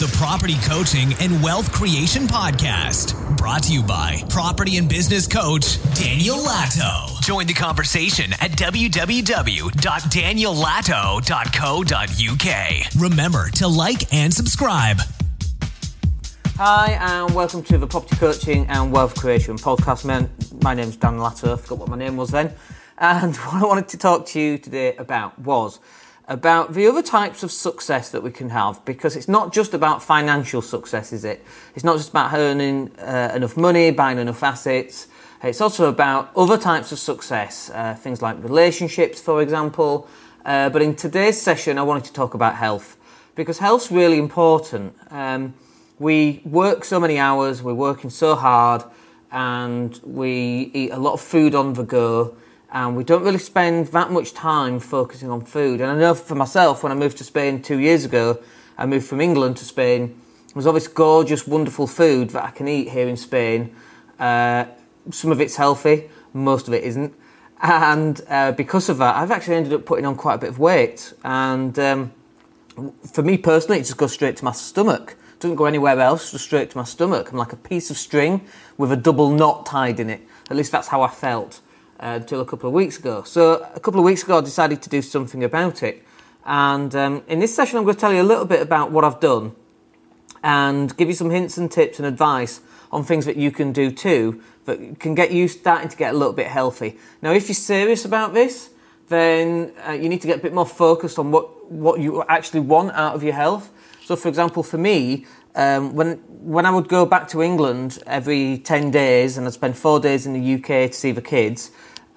the Property Coaching and Wealth Creation Podcast. Brought to you by property and business coach Daniel Latto. Join the conversation at www.daniellatto.co.uk. Remember to like and subscribe. Hi, and welcome to the Property Coaching and Wealth Creation Podcast. My name's Dan Latto. I forgot what my name was then. And what I wanted to talk to you today about was about the other types of success that we can have, because it's not just about financial success, is it? It's not just about earning enough money, buying enough assets. It's also about other types of success, things like relationships, for example. But in today's session, I wanted to talk about health, because health's really important. We work so many hours, we're working so hard, and we eat a lot of food on the go. And we don't really spend that much time focusing on food. And I know for myself, when I moved to Spain 2 years ago, I moved from England to Spain. There's all this gorgeous, wonderful food that I can eat here in Spain. Some of it's healthy, most of it isn't. And because of that, I've actually ended up putting on quite a bit of weight. And for me personally, it just goes straight to my stomach. It doesn't go anywhere else, just straight to my stomach. I'm like a piece of string with a double knot tied in it. At least that's how I felt. Until a couple of weeks ago. So a couple of weeks ago I decided to do something about it, and in this session I'm going to tell you a little bit about what I've done and give you some hints and tips and advice on things that you can do too that can get you starting to get a little bit healthy. Now if you're serious about this, then you need to get a bit more focused on what you actually want out of your health. So for example, for me, when I would go back to England every 10 days and I'd spend 4 days in the UK to see the kids,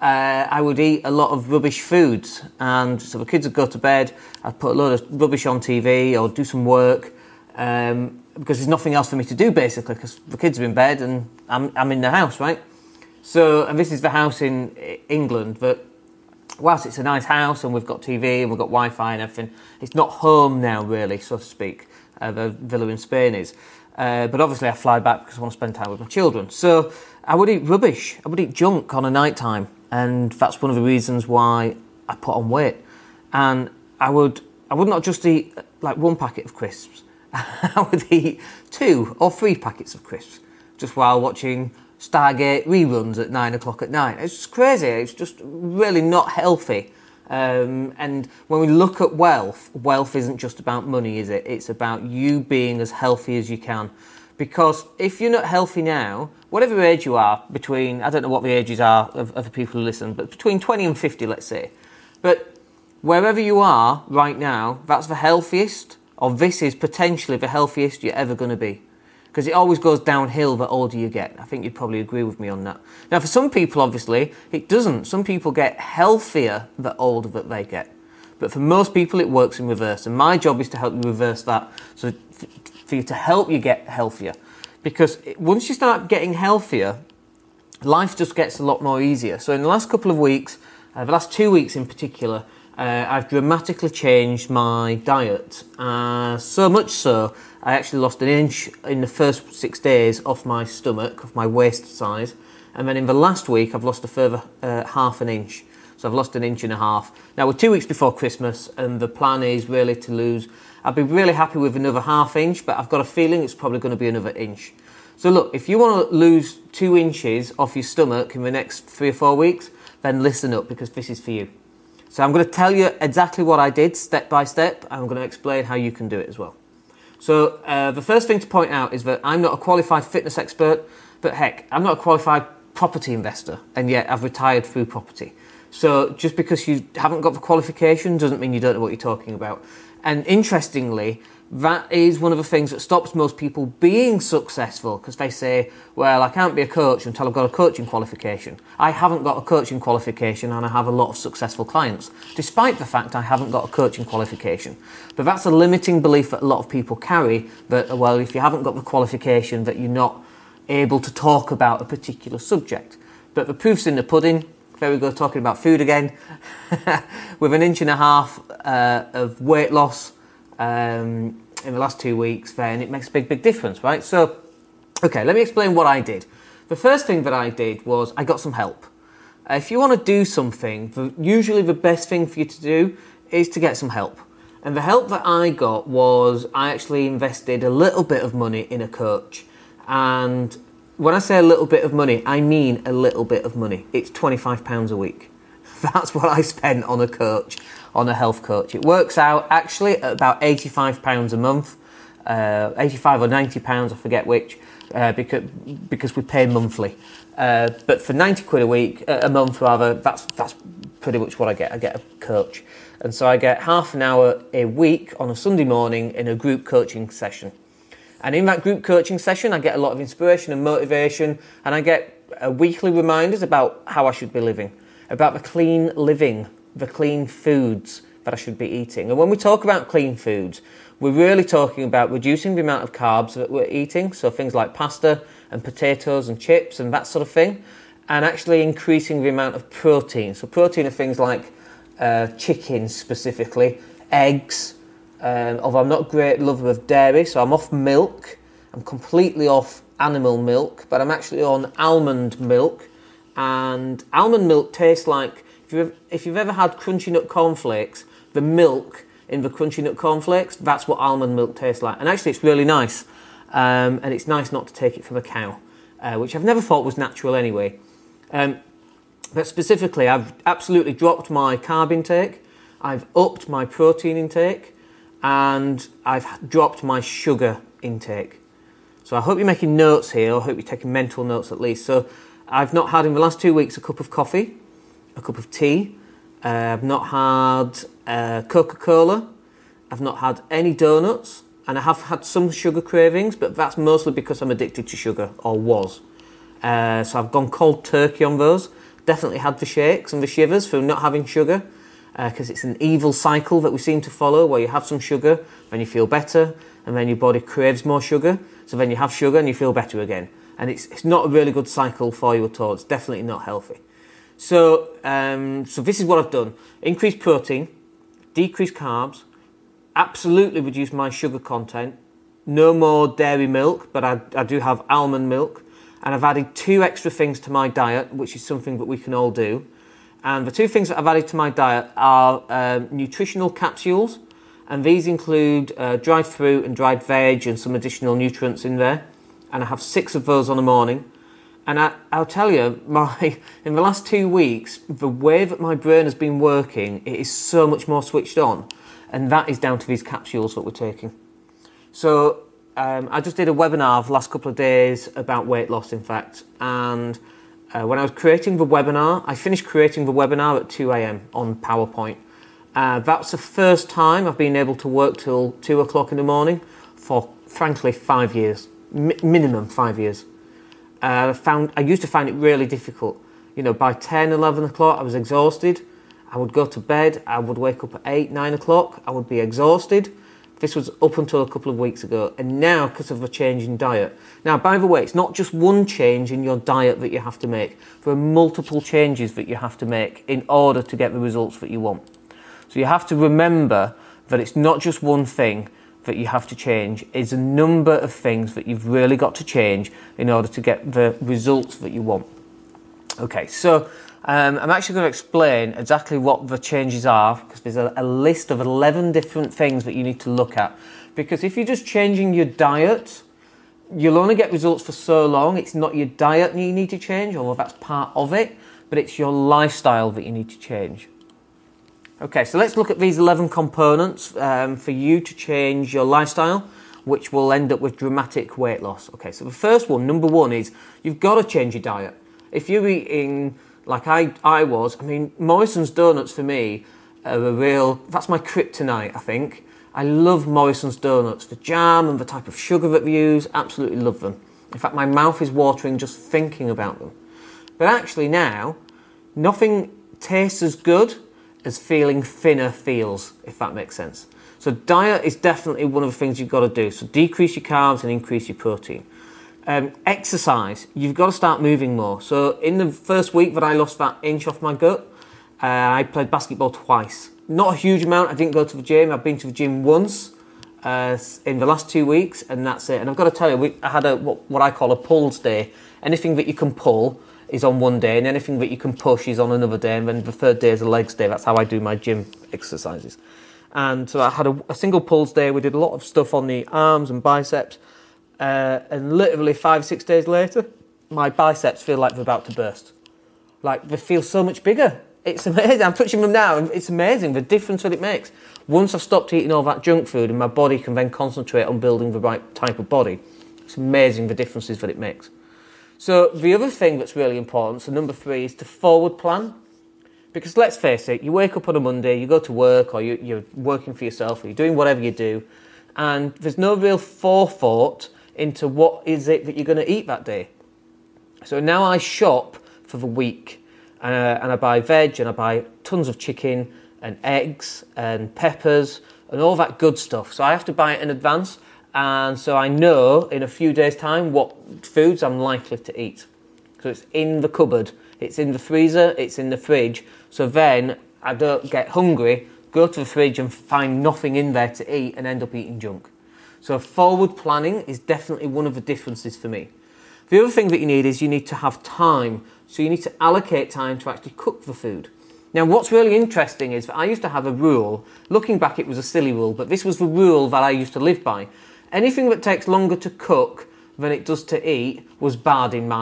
I would eat a lot of rubbish foods. And so the kids would go to bed, I'd put a load of rubbish on TV or do some work, because there's nothing else for me to do basically, because the kids are in bed and I'm in the house, right? So, and this is the house in England that, whilst it's a nice house and we've got TV and we've got Wi-Fi and everything, it's not home now really, so to speak. The villa in Spain is. But obviously I fly back because I want to spend time with my children. So I would eat rubbish. I would eat junk on a night time. And that's one of the reasons why I put on weight. And I would not just eat like one packet of crisps. I would eat 2 or 3 packets of crisps just while watching Stargate reruns at 9 o'clock at night. It's just crazy. It's just really not healthy. And when we look at wealth isn't just about money, is it? It's about you being as healthy as you can. Because if you're not healthy now, whatever age you are, between, I don't know what the ages are of the people who listen, but between 20 and 50, let's say. But wherever you are right now, that's the healthiest, or this is potentially the healthiest you're ever going to be. Because it always goes downhill the older you get. I think you'd probably agree with me on that. Now, for some people, obviously, it doesn't. Some people get healthier the older that they get. But for most people, it works in reverse. And my job is to help you reverse that, so for you to help you get healthier. Because once you start getting healthier, life just gets a lot more easier. So in the last couple of weeks, the last 2 weeks in particular, I've dramatically changed my diet. So much so, I actually lost 1 inch in the first 6 days off my stomach, off my waist size. And then in the last week, I've lost a further 1/2 inch. So I've lost 1.5 inches. Now we're 2 weeks before Christmas, and the plan is really to lose. I'd be really happy with another 1/2 inch, but I've got a feeling it's probably going to be another inch. So look, if you want to lose 2 inches off your stomach in the next 3 or 4 weeks, then listen up, because this is for you. So I'm going to tell you exactly what I did step by step, and I'm going to explain how you can do it as well. So the first thing to point out is that I'm not a qualified fitness expert, but heck, I'm not a qualified property investor, and yet I've retired through property. So just because you haven't got the qualification doesn't mean you don't know what you're talking about. And interestingly, that is one of the things that stops most people being successful, because they say, well, I can't be a coach until I've got a coaching qualification. I haven't got a coaching qualification and I have a lot of successful clients, despite the fact I haven't got a coaching qualification. But that's a limiting belief that a lot of people carry, that, well, if you haven't got the qualification, that you're not able to talk about a particular subject. But the proof's in the pudding. There we go, talking about food again. With 1.5 inches of weight loss in the last 2 weeks, then it makes a big difference, right? So, okay, let me explain what I did. The first thing that I did was I got some help. If you want to do something, usually the best thing for you to do is to get some help. And the help that I got was I actually invested a little bit of money in a coach. And when I say a little bit of money, I mean a little bit of money. It's £25 a week. That's what I spent on a coach, on a health coach. It works out actually at about £85 a month, 85 or £90, I forget which, because we pay monthly. But for £90 a week, a month rather, that's pretty much what I get. I get a coach. And so I get half an hour a week on a Sunday morning in a group coaching session. And in that group coaching session, I get a lot of inspiration and motivation, and I get weekly reminders about how I should be living, about the clean living, the clean foods that I should be eating. And when we talk about clean foods, we're really talking about reducing the amount of carbs that we're eating, so things like pasta and potatoes and chips and that sort of thing, and actually increasing the amount of protein. So protein are things like chicken specifically, eggs, although I'm not a great lover of dairy, so I'm off milk. I'm completely off animal milk, but I'm actually on almond milk. And almond milk tastes like, if you've ever had Crunchy Nut cornflakes, the milk in the Crunchy Nut cornflakes, that's what almond milk tastes like. And actually it's really nice. And it's nice not to take it from a cow, which I've never thought was natural anyway. But specifically, I've absolutely dropped my carb intake, I've upped my protein intake, and I've dropped my sugar intake. So I hope you're making notes here, or I hope you're taking mental notes at least. So I've not had in the last 2 weeks a cup of coffee, a cup of tea, I've not had Coca-Cola, I've not had any donuts, and I have had some sugar cravings, but that's mostly because I'm addicted to sugar, or was. So I've gone cold turkey on those. Definitely had the shakes and the shivers for not having sugar, because it's an evil cycle that we seem to follow, where you have some sugar, then you feel better, and then your body craves more sugar, so then you have sugar and you feel better again. And it's not a really good cycle for you at all. It's definitely not healthy. So this is what I've done. Increase protein, decrease carbs, absolutely reduce my sugar content, no more dairy milk, but I do have almond milk, and I've added 2 extra things to my diet, which is something that we can all do. And the 2 things that I've added to my diet are nutritional capsules, and these include dried fruit and dried veg and some additional nutrients in there. And I have 6 of those on a morning. And I'll tell you, in the last 2 weeks, the way that my brain has been working, it is so much more switched on. And that is down to these capsules that we're taking. So I just did a webinar the last couple of days about weight loss, in fact. And when I was creating the webinar, I finished creating the webinar at 2 a.m. on PowerPoint. That's the first time I've been able to work till 2 o'clock in the morning for, frankly, 5 years. Minimum 5 years. I used to find it really difficult. You know, by 10, 11 o'clock, I was exhausted. I would go to bed. I would wake up at 8, 9 o'clock. I would be exhausted. This was up until a couple of weeks ago. And now, because of a change in diet. Now, by the way, it's not just one change in your diet that you have to make. There are multiple changes that you have to make in order to get the results that you want. So you have to remember that it's not just one thing that you have to change. It's a number of things that you've really got to change in order to get the results that you want. Okay, so I'm actually going to explain exactly what the changes are, because there's a list of 11 different things that you need to look at. Because if you're just changing your diet, you'll only get results for so long. It's not your diet that you need to change, although that's part of it, but it's your lifestyle that you need to change. Okay, so let's look at these 11 components for you to change your lifestyle, which will end up with dramatic weight loss. Okay, so the first one, number 1, is you've got to change your diet. If you're eating like I was, I mean, Morrison's Donuts for me are that's my kryptonite, I think. I love Morrison's Donuts. The jam and the type of sugar that they use, absolutely love them. In fact, my mouth is watering just thinking about them. But actually now, nothing tastes as good as feeling thinner feels, if that makes sense. So diet is definitely one of the things you've got to do. So decrease your carbs and increase your protein. Exercise, you've got to start moving more. So in the first week that I lost that inch off my gut, I played basketball twice. Not a huge amount. I didn't go to the gym. I've been to the gym once in the last 2 weeks, and that's it. And I've got to tell you, I had what I call a pulls day. Anything that you can pull is on one day, and anything that you can push is on another day, and then the third day is a legs day. That's how I do my gym exercises. And so I had a single pulls day. We did a lot of stuff on the arms and biceps. And literally 5 or 6 days later, my biceps feel like they're about to burst. Like, they feel so much bigger. It's amazing. I'm touching them now, and it's amazing the difference that it makes. Once I've stopped eating all that junk food and my body can then concentrate on building the right type of body, it's amazing the differences that it makes. So the other thing that's really important, so number 3, is to forward plan. Because let's face it, you wake up on a Monday, you go to work, or you're working for yourself, or you're doing whatever you do, and there's no real forethought into what is it that you're going to eat that day. So now I shop for the week, and I buy veg, and I buy tons of chicken, and eggs, and peppers, and all that good stuff. So I have to buy it in advance, and so I know in a few days' time what foods I'm likely to eat. So it's in the cupboard, it's in the freezer, it's in the fridge, so then I don't get hungry, go to the fridge and find nothing in there to eat and end up eating junk. So forward planning is definitely one of the differences for me. The other thing that you need is you need to have time. So you need to allocate time to actually cook the food. Now what's really interesting is that I used to have a rule, looking back it was a silly rule, but this was the rule that I used to live by. Anything that takes longer to cook than it does to eat was bad in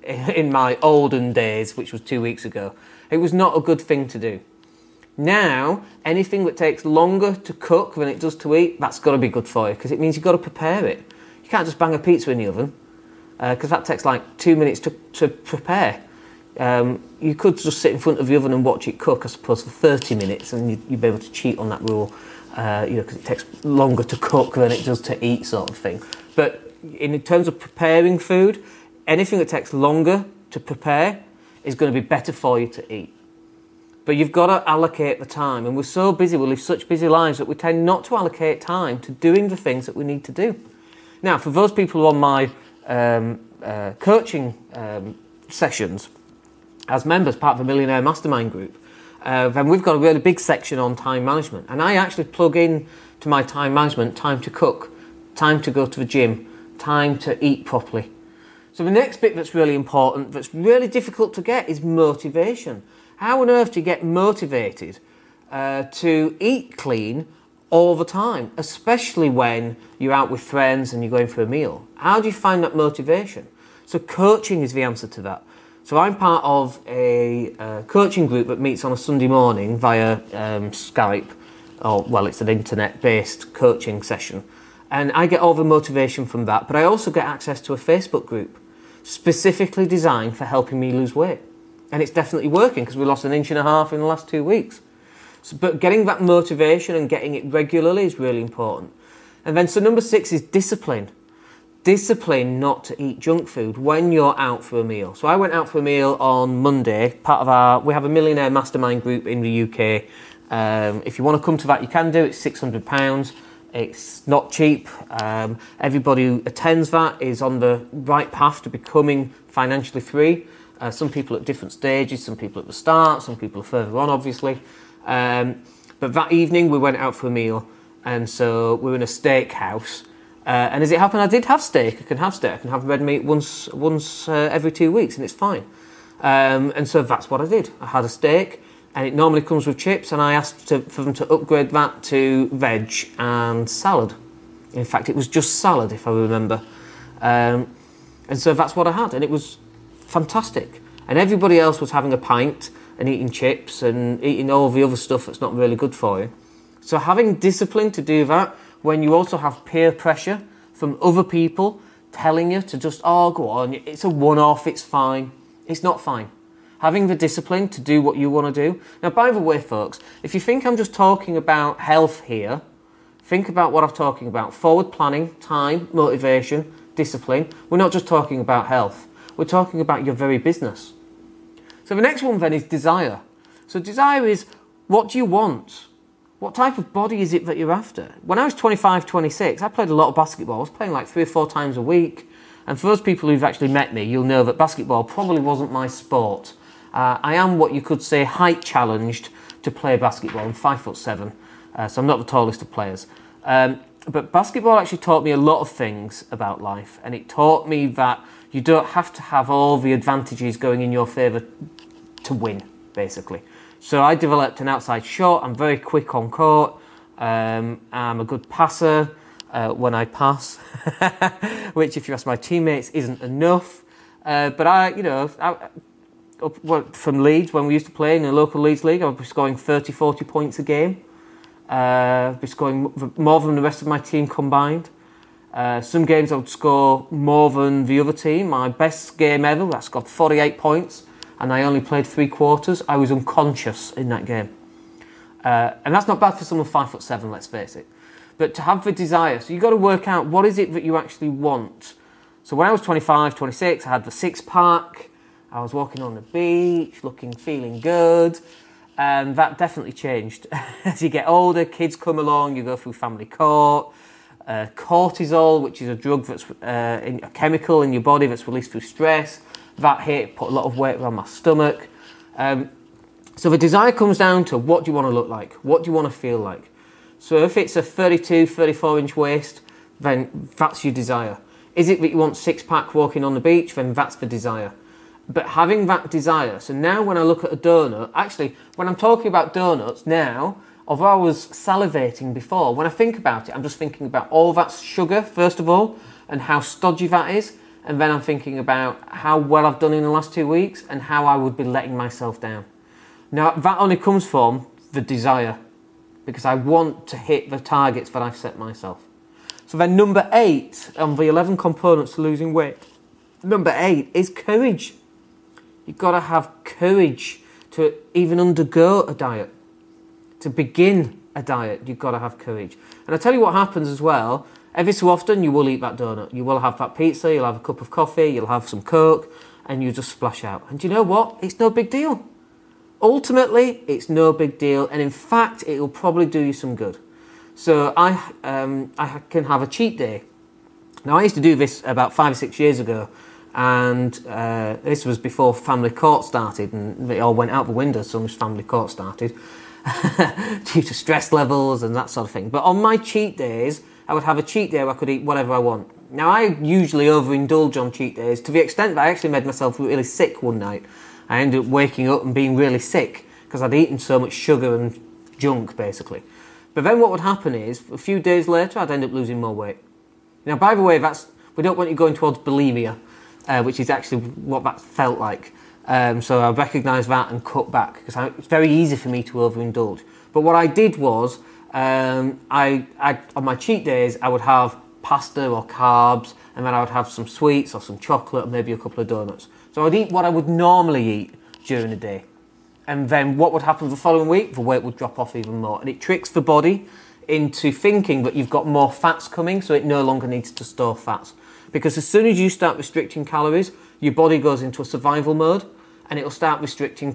my olden days, which was 2 weeks ago. It was not a good thing to do. Now, anything that takes longer to cook than it does to eat, that's got to be good for you, because it means you've got to prepare it. You can't just bang a pizza in the oven, because that takes like 2 minutes to prepare. You could just sit in front of the oven and watch it cook, I suppose, for 30 minutes, and you'd be able to cheat on that rule, because it takes longer to cook than it does to eat, sort of thing. But in terms of preparing food, anything that takes longer to prepare is going to be better for you to eat. But you've got to allocate the time, and we're so busy, we live such busy lives that we tend not to allocate time to doing the things that we need to do. Now, for those people who are on my coaching sessions, as members, part of the Millionaire Mastermind group, then we've got a really big section on time management. And I actually plug in to my time management, time to cook, time to go to the gym, time to eat properly. So the next bit that's really important, that's really difficult to get, is motivation. How on earth do you get motivated to eat clean all the time, especially when you're out with friends and you're going for a meal? How do you find that motivation? So coaching is the answer to that. So I'm part of a coaching group that meets on a Sunday morning via Skype, it's an internet-based coaching session. And I get all the motivation from that, but I also get access to a Facebook group specifically designed for helping me lose weight. And it's definitely working, because we lost 1.5 inches in the last 2 weeks. But getting that motivation and getting it regularly is really important. And then so number 6 is discipline. Discipline not to eat junk food when you're out for a meal. So I went out for a meal on Monday, we have a Millionaire Mastermind group in the UK. If you want to come to that, you can do. It's £600. It's not cheap. Everybody who attends that is on the right path to becoming financially free. Some people at different stages, some people at the start, some people are further on, obviously. But that evening we went out for a meal, and so we were in a steakhouse. And as it happened, I did have steak. I can have red meat once every 2 weeks, and it's fine. And so that's what I did. I had a steak, and it normally comes with chips, and I asked for them to upgrade that to veg and salad. In fact, it was just salad, if I remember. And so that's what I had, and it was fantastic. And everybody else was having a pint and eating chips and eating all the other stuff that's not really good for you. So having discipline to do that, when you also have peer pressure from other people telling you to just, go on, it's a one-off, it's fine. It's not fine. Having the discipline to do what you want to do. Now, by the way, folks, if you think I'm just talking about health here, think about what I'm talking about. Forward planning, time, motivation, discipline. We're not just talking about health. We're talking about your very business. So the next one then is desire. So desire is, what do you want? What type of body is it that you're after? When I was 25, 26, I played a lot of basketball. I was playing like 3 or 4 times a week. And for those people who've actually met me, you'll know that basketball probably wasn't my sport. I am what you could say height challenged to play basketball. I'm 5'7", so I'm not the tallest of players. But basketball actually taught me a lot of things about life, and it taught me that you don't have to have all the advantages going in your favour to win, basically. So I developed an outside shot. I'm very quick on court. I'm a good passer when I pass, which, if you ask my teammates, isn't enough. But from Leeds, when we used to play in the local Leeds league, I would be scoring 30, 40 points a game. I'd be scoring more than the rest of my team combined. Some games I would score more than the other team. My best game ever, I scored 48 points, and I only played 3 quarters. I was unconscious in that game. And that's not bad for someone 5'7", let's face it. But to have the desire, so you've got to work out what is it that you actually want. So when I was 25, 26, I had the 6-pack. I was walking on the beach, feeling good. And that definitely changed. As you get older, kids come along, you go through family court. Cortisol, which is a drug that's a chemical in your body that's released through stress. That hit, put a lot of weight around my stomach. So the desire comes down to, what do you want to look like? What do you want to feel like? So if it's a 32, 34-inch waist, then that's your desire. Is it that you want 6-pack walking on the beach? Then that's the desire. But having that desire, so now when I look at a donut, actually, when I'm talking about donuts now, although I was salivating before, when I think about it, I'm just thinking about all that sugar, first of all, and how stodgy that is. And then I'm thinking about how well I've done in the last 2 weeks and how I would be letting myself down. Now, that only comes from the desire, because I want to hit the targets that I've set myself. So then number 8 on the 11 components to losing weight, number 8 is courage. You've got to have courage to even undergo a diet. To begin a diet, you've got to have courage. And I tell you what happens as well, every so often you will eat that donut. You will have that pizza, you'll have a cup of coffee, you'll have some Coke, and you just splash out. And do you know what? It's no big deal. Ultimately, it's no big deal, and in fact, it will probably do you some good. So I can have a cheat day. Now, I used to do this about 5 or 6 years ago, and this was before family court started, and it all went out the window as soon as family court started, due to stress levels and that sort of thing. But on my cheat days, I would have a cheat day where I could eat whatever I want. Now, I usually overindulge on cheat days to the extent that I actually made myself really sick one night. I ended up waking up and being really sick because I'd eaten so much sugar and junk, basically. But then what would happen is, a few days later, I'd end up losing more weight. Now, by the way, we don't want you going towards bulimia, which is actually what that felt like. So I recognised that and cut back, because it's very easy for me to overindulge. But what I did was, on my cheat days, I would have pasta or carbs, and then I would have some sweets or some chocolate and maybe a couple of donuts. So I'd eat what I would normally eat during the day. And then what would happen the following week? The weight would drop off even more. And it tricks the body into thinking that you've got more fats coming, so it no longer needs to store fats. Because as soon as you start restricting calories, your body goes into a survival mode, and it'll start restricting,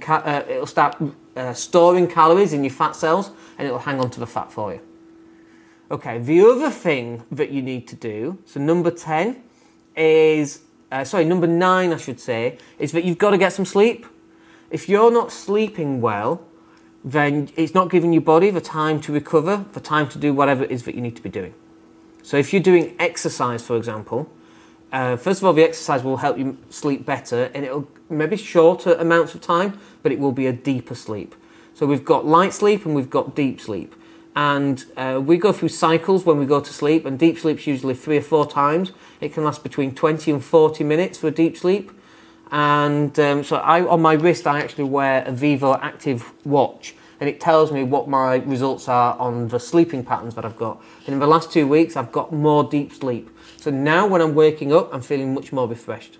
storing calories in your fat cells, and it'll hang on to the fat for you. Okay, the other thing that you need to do, so number 10 is, number 9 I should say, is that you've got to get some sleep. If you're not sleeping well, then it's not giving your body the time to recover, the time to do whatever it is that you need to be doing. So if you're doing exercise, for example, first of all, the exercise will help you sleep better, and it'll maybe shorter amounts of time, but it will be a deeper sleep. So we've got light sleep and we've got deep sleep. And we go through cycles when we go to sleep, and deep sleep's usually 3 or 4 times. It can last between 20 and 40 minutes for a deep sleep. And on my wrist, I actually wear a Vivo Active watch, and it tells me what my results are on the sleeping patterns that I've got. And in the last 2 weeks, I've got more deep sleep. So now when I'm waking up, I'm feeling much more refreshed.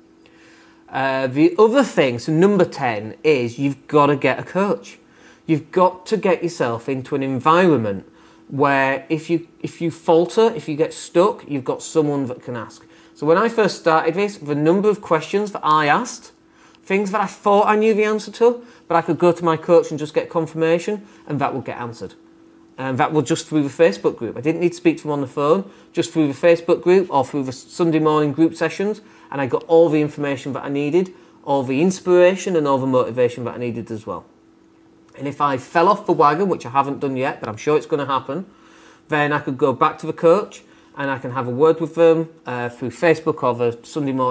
The other thing, so number 10, is you've got to get a coach. You've got to get yourself into an environment where if you falter, if you get stuck, you've got someone that can ask. So when I first started this, the number of questions that I asked, things that I thought I knew the answer to, but I could go to my coach and just get confirmation, and that would get answered. And that was just through the Facebook group. I didn't need to speak to them on the phone, just through the Facebook group or through the Sunday morning group sessions, and I got all the information that I needed, all the inspiration and all the motivation that I needed as well. And if I fell off the wagon, which I haven't done yet, but I'm sure it's going to happen, then I could go back to the coach and I can have a word with them through Facebook or the Sunday morning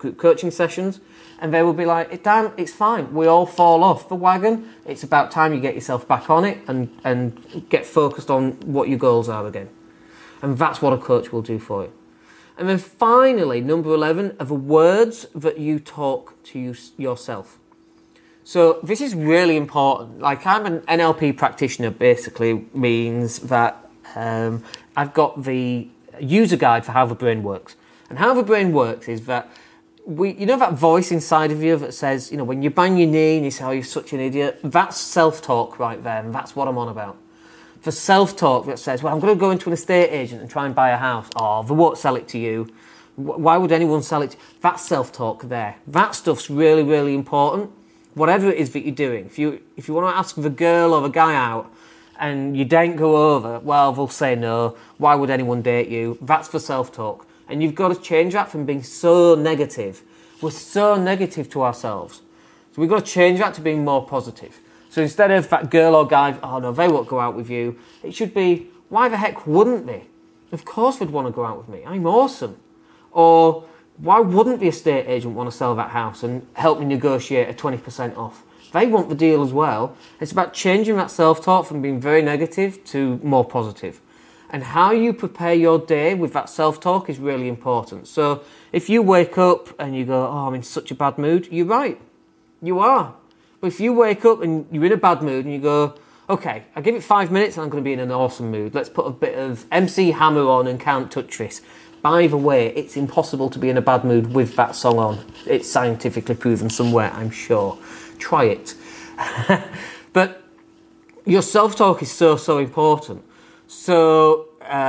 group coaching sessions, and they will be like, Dan, it's fine. We all fall off the wagon. It's about time you get yourself back on it and get focused on what your goals are again. And that's what a coach will do for you. And then finally, number 11 are the words that you talk to yourself. So this is really important. Like, I'm an NLP practitioner, basically means that I've got the user guide for how the brain works. And how the brain works is that you know that voice inside of you that says, when you bang your knee and you say, oh, you're such an idiot, that's self-talk right there, and that's what I'm on about. For self-talk that says, well, I'm going to go into an estate agent and try and buy a house. Oh, they won't sell it to you. Why would anyone sell it? That's self-talk there. That stuff's really, really important. Whatever it is that you're doing. If you want to ask the girl or the guy out and you don't go over, well, they'll say no. Why would anyone date you? That's for self-talk. And you've got to change that from being so negative. We're so negative to ourselves. So we've got to change that to being more positive. So instead of that girl or guy, oh no, they won't go out with you, it should be, why the heck wouldn't they? Of course they'd want to go out with me. I'm awesome. Or why wouldn't the estate agent want to sell that house and help me negotiate a 20% off? They want the deal as well. It's about changing that self-talk from being very negative to more positive. And how you prepare your day with that self-talk is really important. So if you wake up and you go, oh, I'm in such a bad mood, you're right. You are. But if you wake up and you're in a bad mood and you go, okay, I give it 5 minutes and I'm going to be in an awesome mood. Let's put a bit of MC Hammer on and Can't Touch This. By the way, it's impossible to be in a bad mood with that song on. It's scientifically proven somewhere, I'm sure. Try it. But your self-talk is so important. So,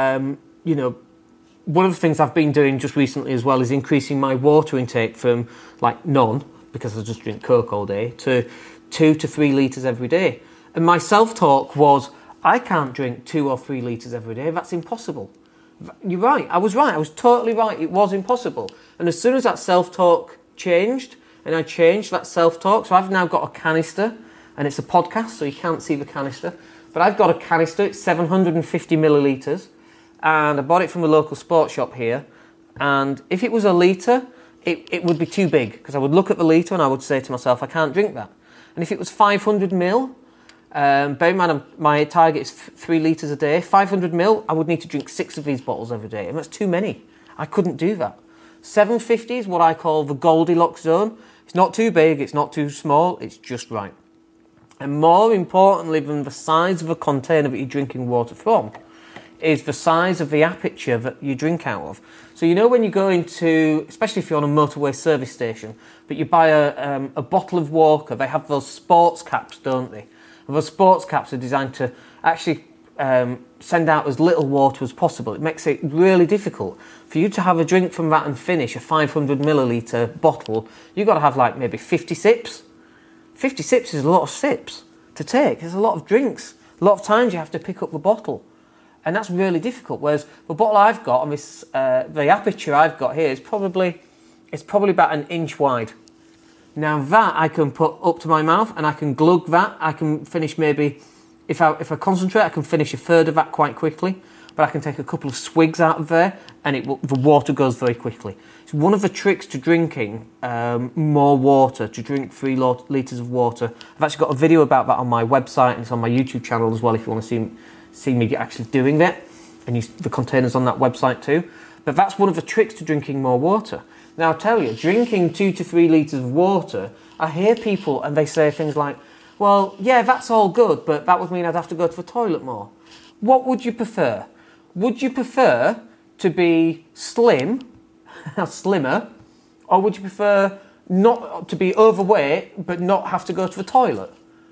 one of the things I've been doing just recently as well is increasing my water intake from none, because I just drink Coke all day, to 2 to 3 litres every day. And my self-talk was, I can't drink 2 or 3 litres every day. That's impossible. You're right. I was right. I was totally right. It was impossible. And as soon as that self-talk changed, and I changed that self-talk, so I've now got a canister, and it's a podcast, so you can't see the canister. But I've got a canister, it's 750 millilitres, and I bought it from a local sports shop here. And if it was a litre, it would be too big, because I would look at the litre and I would say to myself, I can't drink that. And if it was 500 mil, bear in mind my target is 3 litres a day, 500 mil, I would need to drink 6 of these bottles every day, and that's too many. I couldn't do that. 750 is what I call the Goldilocks zone. It's not too big, it's not too small, it's just right. And more importantly than the size of a container that you're drinking water from is the size of the aperture that you drink out of. So when you go into, especially if you're on a motorway service station, but you buy a bottle of water, they have those sports caps, don't they? And those sports caps are designed to actually send out as little water as possible. It makes it really difficult. For you to have a drink from that and finish a 500 millilitre bottle, you've got to have maybe 50 sips. 50 sips is a lot of sips to take. There's a lot of drinks. A lot of times you have to pick up the bottle. And that's really difficult. Whereas the bottle I've got on this, the aperture I've got here is probably about 1 inch wide. Now that I can put up to my mouth and I can glug that. I can finish maybe, if I concentrate, I can finish a third of that quite quickly. But I can take a couple of swigs out of there and the water goes very quickly. It's one of the tricks to drinking more water, to drink 3 litres of water. I've actually got a video about that on my website, and it's on my YouTube channel as well if you want to see me actually doing that. And the container's on that website too. But that's one of the tricks to drinking more water. Now I'll tell you, drinking 2 to 3 litres of water, I hear people and they say things like, well, yeah, that's all good, but that would mean I'd have to go to the toilet more. What would you prefer? Would you prefer to be slimmer, or would you prefer not to be overweight but not have to go to the toilet?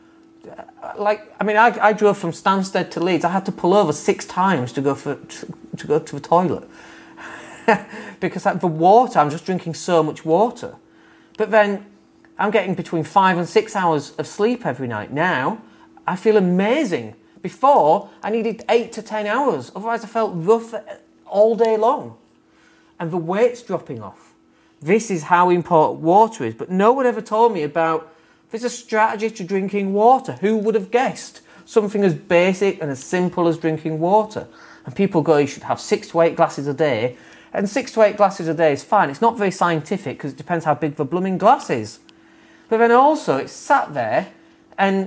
I drove from Stansted to Leeds. I had to pull over 6 times to go to the toilet because the water. I'm just drinking so much water, but then I'm getting between 5 and 6 hours of sleep every night. Now I feel amazing. Before, I needed 8 to 10 hours. Otherwise, I felt rough all day long. And the weight's dropping off. This is how important water is. But no one ever told me about, there's a strategy to drinking water. Who would have guessed? Something as basic and as simple as drinking water. And people go, you should have 6 to 8 glasses a day. And 6 to 8 glasses a day is fine. It's not very scientific because it depends how big the blooming glass is. But then also, it's sat there, and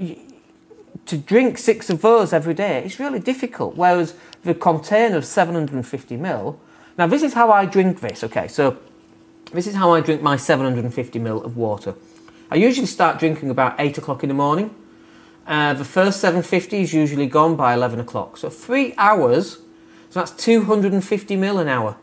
to drink 6 of those every day, it's really difficult. Whereas the container of 750ml, now this is how I drink this, okay? So this is how I drink my 750ml of water. I usually start drinking about 8 o'clock in the morning. The first 750 is usually gone by 11 o'clock. So 3 hours, so that's 250ml an hour.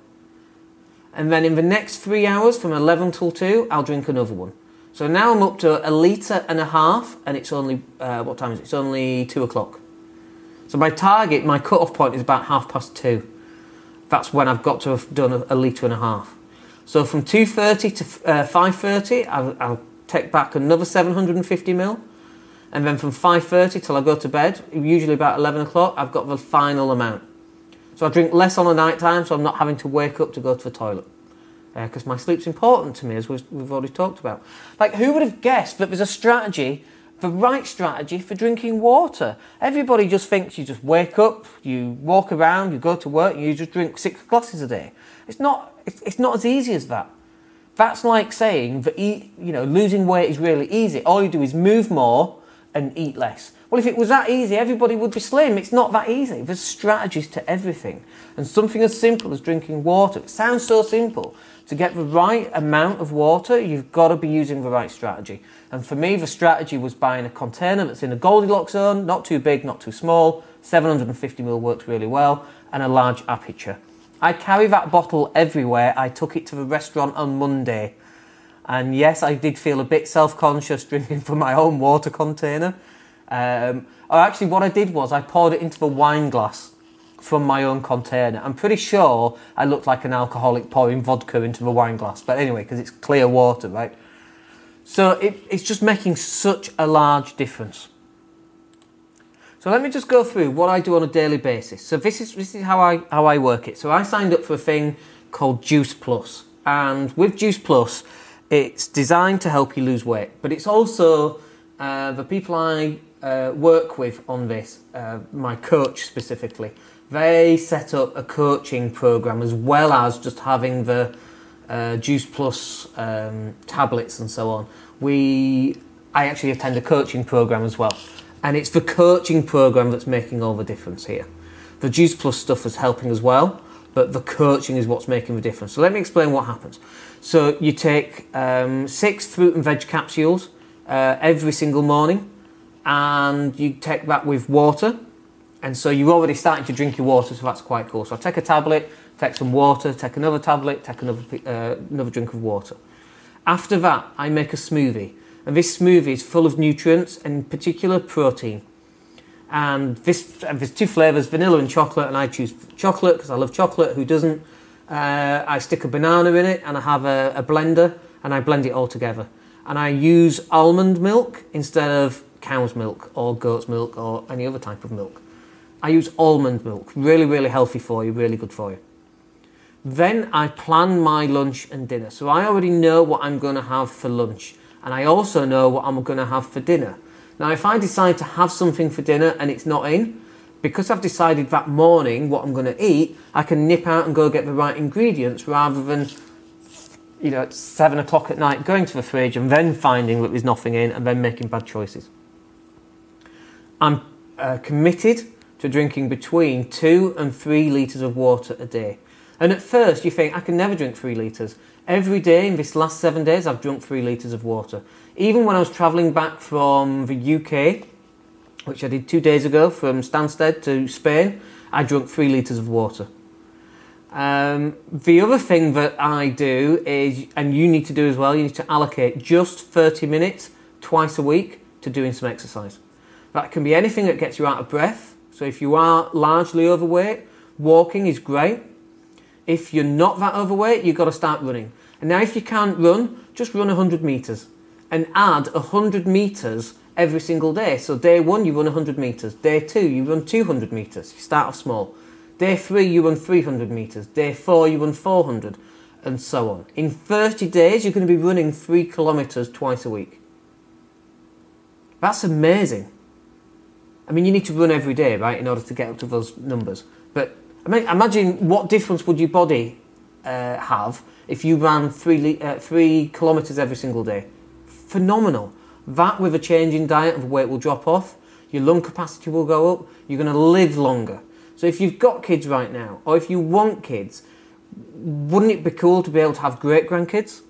And then in the next 3 hours, from 11 till 2, I'll drink another one. So now I'm up to 1.5 litres, and it's only, what time is it? It's only 2 o'clock. So my target, my cut-off point is about 2:30. That's when I've got to have done 1.5 litres. So from 2:30 to 5:30, I'll take back another 750ml. And then from 5:30 till I go to bed, usually about 11 o'clock, I've got the final amount. So I drink less on the night time, so I'm not having to wake up to go to the toilet. Because my sleep's important to me, as we've already talked about. Like, who would have guessed that there's a strategy, the right strategy for drinking water? Everybody just thinks you just wake up, you walk around, you go to work, and you just drink 6 glasses a day. It's not as easy as that. That's like saying that losing weight is really easy. All you do is move more and eat less. Well, if it was that easy, everybody would be slim. It's not that easy. There's strategies to everything. And something as simple as drinking water, it sounds so simple. To get the right amount of water, you've got to be using the right strategy. And for me, the strategy was buying a container that's in a Goldilocks zone, not too big, not too small. 750ml works really well, and a large aperture. I carry that bottle everywhere. I took it to the restaurant on Monday. And yes, I did feel a bit self-conscious drinking from my own water container. Actually, what I did was I poured it into the wine glass from my own container. I'm pretty sure I looked like an alcoholic pouring vodka into the wine glass. But anyway, because it's clear water, right? So it's just making such a large difference. So let me just go through what I do on a daily basis. So this is how I work it. So I signed up for a thing called Juice Plus. And with Juice Plus, it's designed to help you lose weight. But it's also the people I work with on this, my coach specifically, they set up a coaching program as well as just having the Juice Plus tablets and so on. I actually attend a coaching program as well. And it's the coaching program that's making all the difference here. The Juice Plus stuff is helping as well, but the coaching is what's making the difference. So let me explain what happens. So you take 6 fruit and veg capsules every single morning, and you take that with water. And so you're already starting to drink your water, so that's quite cool. So I take a tablet, take some water, take another tablet, take another drink of water. After that, I make a smoothie. And this smoothie is full of nutrients, and in particular protein. And there's 2 flavours, vanilla and chocolate, and I choose chocolate because I love chocolate. Who doesn't? I stick a banana in it, and I have a blender, and I blend it all together. And I use almond milk instead of cow's milk or goat's milk or any other type of milk. I use almond milk, really, really healthy for you, really good for you. Then I plan my lunch and dinner. So I already know what I'm going to have for lunch. And I also know what I'm going to have for dinner. Now, if I decide to have something for dinner and it's not in, because I've decided that morning what I'm going to eat, I can nip out and go get the right ingredients rather than, at 7 o'clock at night going to the fridge and then finding that there's nothing in and then making bad choices. I'm committed to drinking between 2 and 3 litres of water a day. And at first you think, I can never drink 3 litres. Every day in this last 7 days I've drunk 3 litres of water. Even when I was travelling back from the UK, which I did 2 days ago from Stansted to Spain, I drank 3 litres of water. The other thing that I do is, and you need to do as well, you need to allocate just 30 minutes twice a week to doing some exercise. That can be anything that gets you out of breath. So if you are largely overweight, walking is great. If you're not that overweight, you've got to start running. And now if you can't run, just run 100 metres. And add 100 metres every single day. So day 1, you run 100 metres. Day 2, you run 200 metres. You start off small. Day 3, you run 300 metres. Day 4, you run 400. And so on. In 30 days, you're going to be running 3 kilometres twice a week. That's amazing. I mean, you need to run every day, right, in order to get up to those numbers. But imagine what difference would your body have if you ran 3 kilometres every single day. Phenomenal. That with a change in diet, the weight will drop off, your lung capacity will go up, you're going to live longer. So if you've got kids right now, or if you want kids, wouldn't it be cool to be able to have great grandkids?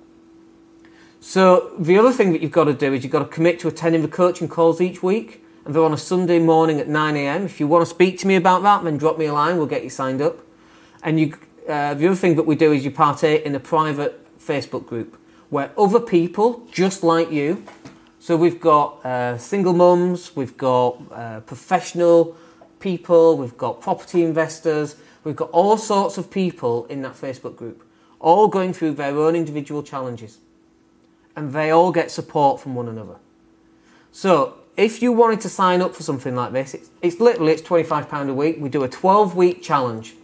So the other thing that you've got to do is you've got to commit to attending the coaching calls each week, and they're on a Sunday morning at 9 a.m. If you want to speak to me about that, then drop me a line, we'll get you signed up. And the other thing that we do is you partake in a private Facebook group where other people just like you, so we've got single mums, we've got professional people, we've got property investors, we've got all sorts of people in that Facebook group, all going through their own individual challenges. And they all get support from one another. So if you wanted to sign up for something like this, it's £25 a week. We do a 12-week challenge.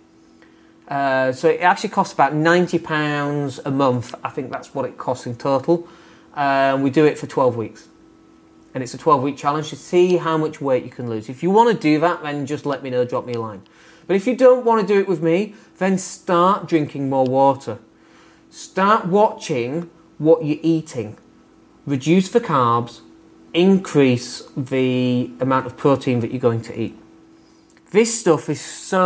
So it actually costs about £90 a month. I think that's what it costs in total. We do it for 12 weeks. And it's a 12-week challenge to see how much weight you can lose. If you want to do that, then just let me know, drop me a line. But if you don't want to do it with me, then start drinking more water. Start watching what you're eating. Reduce the carbs, increase the amount of protein that you're going to eat. This stuff is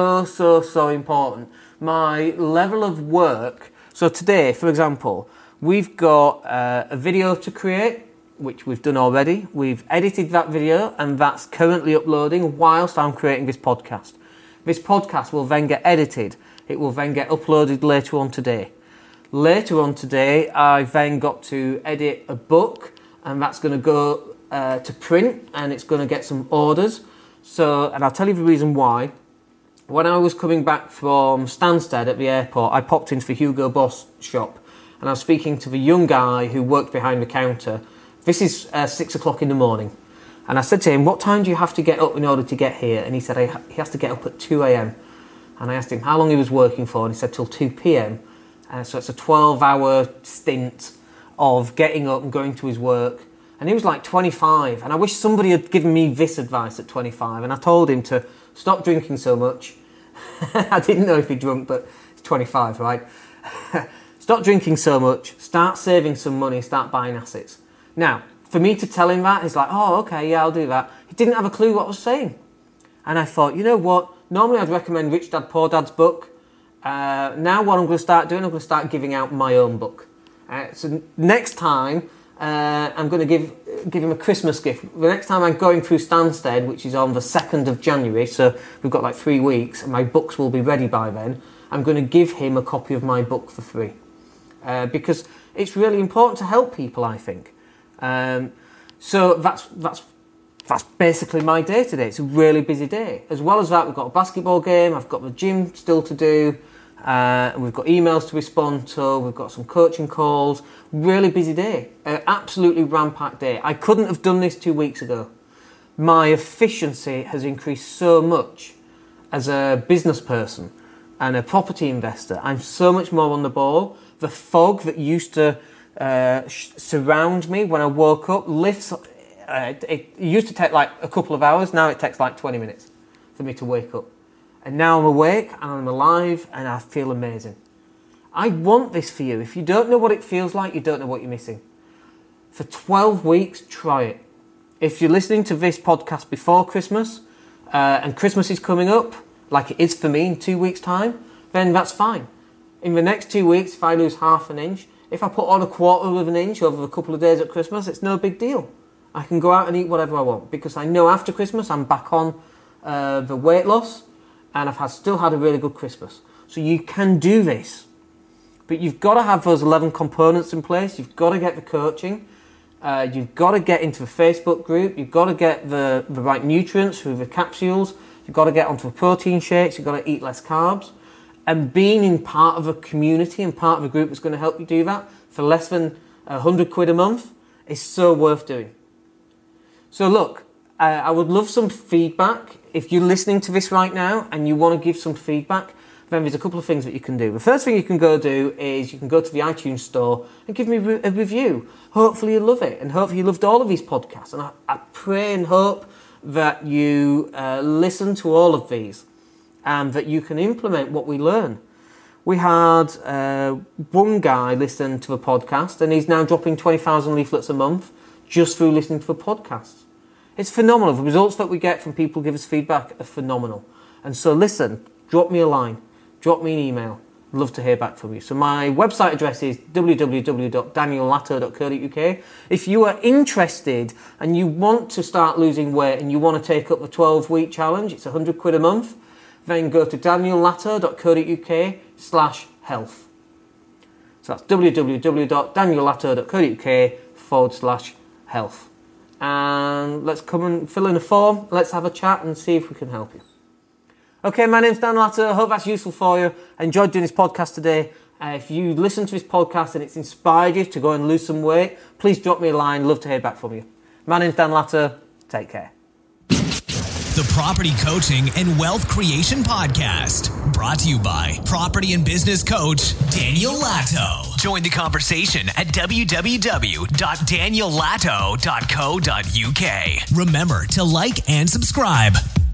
so important. My level of work, so today, for example, we've got a video to create, which we've done already. We've edited that video and that's currently uploading whilst I'm creating this podcast. This podcast will then get edited. It will then get uploaded later on today. Later on today, I've then got to edit a book, and that's going to go to print, and it's going to get some orders. So, and I'll tell you the reason why. When I was coming back from Stansted at the airport, I popped into the Hugo Boss shop, and I was speaking to the young guy who worked behind the counter. This is 6 o'clock in the morning. And I said to him, what time do you have to get up in order to get here? And he said he has to get up at 2 a.m. And I asked him how long he was working for, and he said till 2 p.m. So it's a 12-hour stint of getting up and going to his work. And he was like 25. And I wish somebody had given me this advice at 25. And I told him to stop drinking so much. I didn't know if he drunk, but he's 25, right? Stop drinking so much. Start saving some money. Start buying assets. Now, for me to tell him that, he's like, oh, okay, yeah, I'll do that. He didn't have a clue what I was saying. And I thought, you know what? Normally I'd recommend Rich Dad Poor Dad's book. Now what I'm going to start doing, I'm going to start giving out my own book. So next time, I'm going to give him a Christmas gift. The next time I'm going through Stansted, which is on the 2nd of January, so we've got like 3 weeks, and my books will be ready by then, I'm going to give him a copy of my book for free. Because it's really important to help people, I think. So that's basically my day today. It's a really busy day. As well as that, we've got a basketball game, I've got the gym still to do, we've got emails to respond to, we've got some coaching calls. Really busy day. Absolutely ram-packed day. I couldn't have done this 2 weeks ago. My efficiency has increased so much as a business person and a property investor. I'm so much more on the ball. The fog that used to surround me when I woke up lifts. It used to take like a couple of hours. Now it takes like 20 minutes for me to wake up. And now I'm awake and I'm alive and I feel amazing. I want this for you. If you don't know what it feels like, you don't know what you're missing. For 12 weeks, try it. If you're listening to this podcast before Christmas and Christmas is coming up, like it is for me in 2 weeks' time, then that's fine. In the next 2 weeks, if I lose half an inch, if I put on a quarter of an inch over a couple of days at Christmas, it's no big deal. I can go out and eat whatever I want because I know after Christmas I'm back on the weight loss and I've still had a really good Christmas. So you can do this. But you've got to have those 11 components in place. You've got to get the coaching. You've got to get into the Facebook group. You've got to get the right nutrients through the capsules. You've got to get onto the protein shakes. You've got to eat less carbs. And being in part of a community and part of a group that's going to help you do that for less than £100 a month is so worth doing. So look, I would love some feedback. If you're listening to this right now and you want to give some feedback, then there's a couple of things that you can do. The first thing you can go do is you can go to the iTunes store and give me a review. Hopefully you love it and hopefully you loved all of these podcasts. And I pray and hope that you listen to all of these and that you can implement what we learn. We had one guy listen to the podcast, and he's now dropping 20,000 leaflets a month just through listening to the podcasts. It's phenomenal. The results that we get from people who give us feedback are phenomenal. And so listen, drop me a line, drop me an email. I'd love to hear back from you. So my website address is www.daniellato.co.uk. If you are interested and you want to start losing weight and you want to take up the 12-week challenge, it's £100 a month, then go to daniellato.co.uk/health. So that's www.daniellato.co.uk/health. And let's come and fill in a form. Let's have a chat and see if we can help you. Okay, my name's Dan Latto. I hope that's useful for you. I enjoyed doing this podcast today. If you listen to this podcast and it's inspired you to go and lose some weight, please drop me a line. Love to hear back from you. My name's Dan Latto. Take care. The Property Coaching and Wealth Creation Podcast, brought to you by property and business coach Daniel Latto. Join the conversation at www.daniellato.co.uk. Remember to like and subscribe.